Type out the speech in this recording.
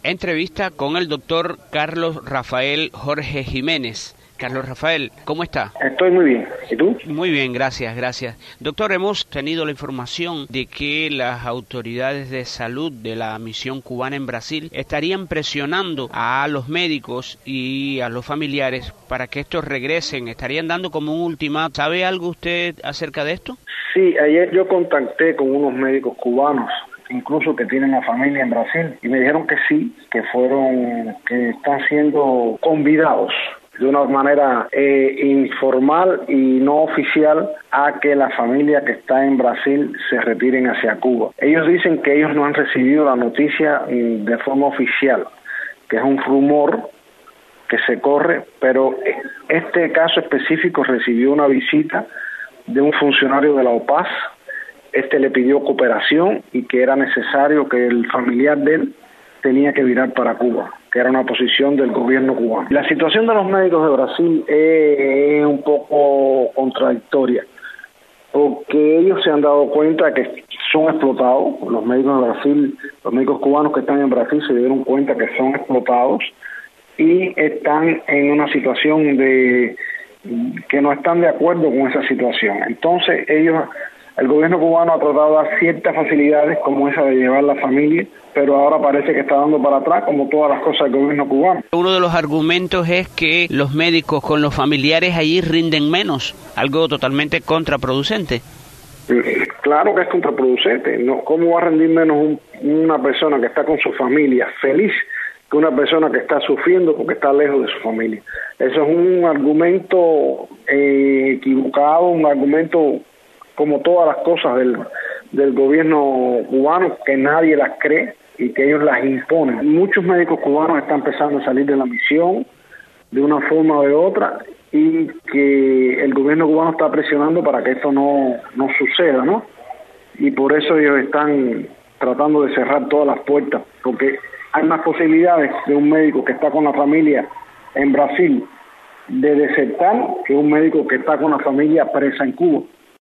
Entrevista con el doctor Carlos Rafael Jorge Jiménez. Carlos Rafael, ¿cómo está? Estoy muy bien. ¿Y tú? Muy bien, gracias. Doctor, hemos tenido la información de que las autoridades de salud de la misión cubana en Brasil estarían presionando a los médicos y a los familiares para que estos regresen. Estarían dando como un ultimátum. ¿Sabe algo usted acerca de esto? Sí, ayer yo contacté con unos médicos cubanos, incluso que tienen la familia en Brasil, y me dijeron que sí, que están siendo convidados de una manera informal y no oficial a que la familia que está en Brasil se retiren hacia Cuba. Ellos dicen que ellos no han recibido la noticia de forma oficial, que es un rumor que se corre, pero este caso específico recibió una visita de un funcionario de la OPAS. Le pidió cooperación y que era necesario que el familiar de él tenía que virar para Cuba, que era una posición del gobierno cubano. La situación de los médicos de Brasil es un poco contradictoria, porque ellos se han dado cuenta que son explotados. Los médicos de Brasil, los médicos cubanos que están en Brasil se dieron cuenta que son explotados y están en una situación de que no están de acuerdo con esa situación. Entonces el gobierno cubano ha tratado de dar ciertas facilidades como esa de llevar la familia, pero ahora parece que está dando para atrás como todas las cosas del gobierno cubano. Uno de los argumentos es que los médicos con los familiares allí rinden menos, algo totalmente contraproducente. Claro que es contraproducente. ¿No? ¿Cómo va a rendir menos una persona que está con su familia feliz que una persona que está sufriendo porque está lejos de su familia? Eso es un argumento equivocado, un argumento como todas las cosas del gobierno cubano, que nadie las cree y que ellos las imponen. Muchos médicos cubanos están empezando a salir de la misión de una forma o de otra y que el gobierno cubano está presionando para que esto no suceda, ¿no? Y por eso ellos están tratando de cerrar todas las puertas, porque hay más posibilidades de un médico que está con la familia en Brasil de desertar que un médico que está con la familia presa en Cuba.